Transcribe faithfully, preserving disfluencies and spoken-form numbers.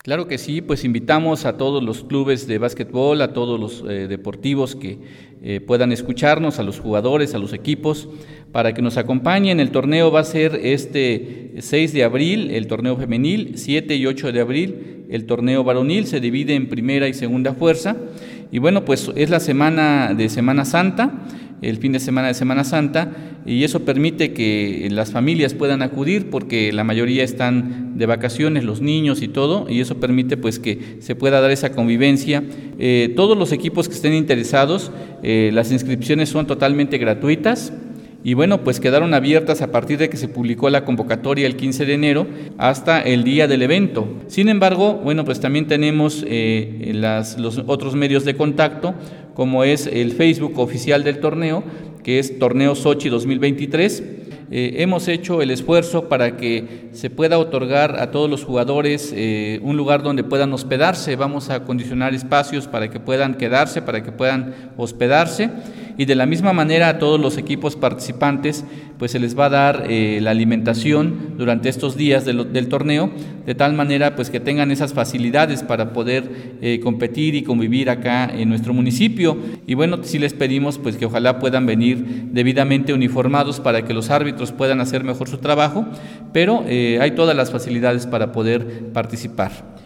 Claro que sí, pues invitamos a todos los clubes de básquetbol, a todos los eh, deportivos que eh, puedan escucharnos, a los jugadores, a los equipos, para que nos acompañen. El torneo va a ser este seis de abril, el torneo femenil, siete y ocho de abril, el torneo varonil, se divide en primera y segunda fuerza. Y bueno, pues es la semana de Semana Santa, el fin de semana de Semana Santa, y eso permite que las familias puedan acudir porque la mayoría están de vacaciones, los niños y todo, y eso permite pues que se pueda dar esa convivencia. Eh, todos los equipos que estén interesados, eh, las inscripciones son totalmente gratuitas. Y bueno, pues quedaron abiertas a partir de que se publicó la convocatoria el quince de enero hasta el día del evento. Sin embargo, bueno, pues también tenemos eh, las, los otros medios de contacto, como es el Facebook oficial del torneo, que es Torneo Sochi dos mil veintitrés. Eh, hemos hecho el esfuerzo para que se pueda otorgar a todos los jugadores eh, un lugar donde puedan hospedarse. Vamos a acondicionar espacios para que puedan quedarse, para que puedan hospedarse. Y de la misma manera a todos los equipos participantes pues se les va a dar eh, la alimentación durante estos días de lo, del torneo, de tal manera pues que tengan esas facilidades para poder eh, competir y convivir acá en nuestro municipio. Y bueno, sí les pedimos pues que ojalá puedan venir debidamente uniformados para que los árbitros puedan hacer mejor su trabajo, pero eh, hay todas las facilidades para poder participar.